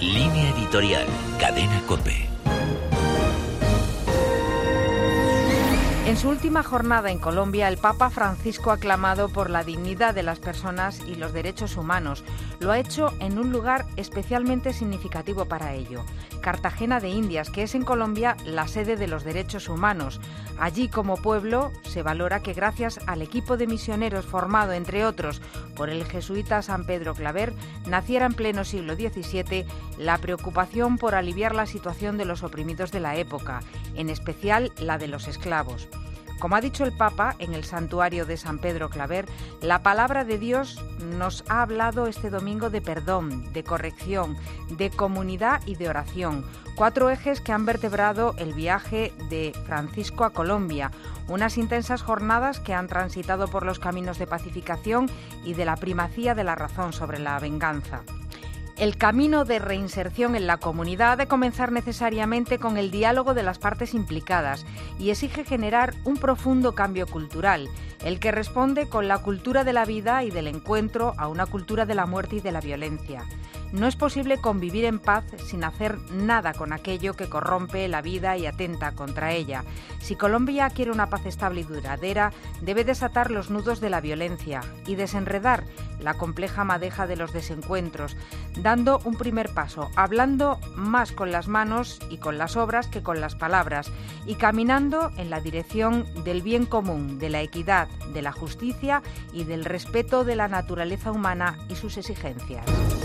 Línea editorial, Cadena COPE. En su última jornada en Colombia, el Papa Francisco ha clamado por la dignidad de las personas y los derechos humanos. Lo ha hecho en un lugar especialmente significativo para ello, Cartagena de Indias, que es en Colombia la sede de los derechos humanos. Allí, como pueblo, se valora que gracias al equipo de misioneros formado, entre otros, por el jesuita San Pedro Claver, naciera en pleno siglo XVII la preocupación por aliviar la situación de los oprimidos de la época, en especial la de los esclavos. Como ha dicho el Papa en el santuario de San Pedro Claver, la palabra de Dios nos ha hablado este domingo de perdón, de corrección, de comunidad y de oración. 4 ejes que han vertebrado el viaje de Francisco a Colombia, unas intensas jornadas que han transitado por los caminos de pacificación y de la primacía de la razón sobre la venganza. El camino de reinserción en la comunidad ha de comenzar necesariamente con el diálogo de las partes implicadas y exige generar un profundo cambio cultural, el que responde con la cultura de la vida y del encuentro a una cultura de la muerte y de la violencia. No es posible convivir en paz sin hacer nada con aquello que corrompe la vida y atenta contra ella. Si Colombia quiere una paz estable y duradera, debe desatar los nudos de la violencia y desenredar la compleja madeja de los desencuentros, dando un primer paso, hablando más con las manos y con las obras que con las palabras, y caminando en la dirección del bien común, de la equidad, de la justicia y del respeto de la naturaleza humana y sus exigencias.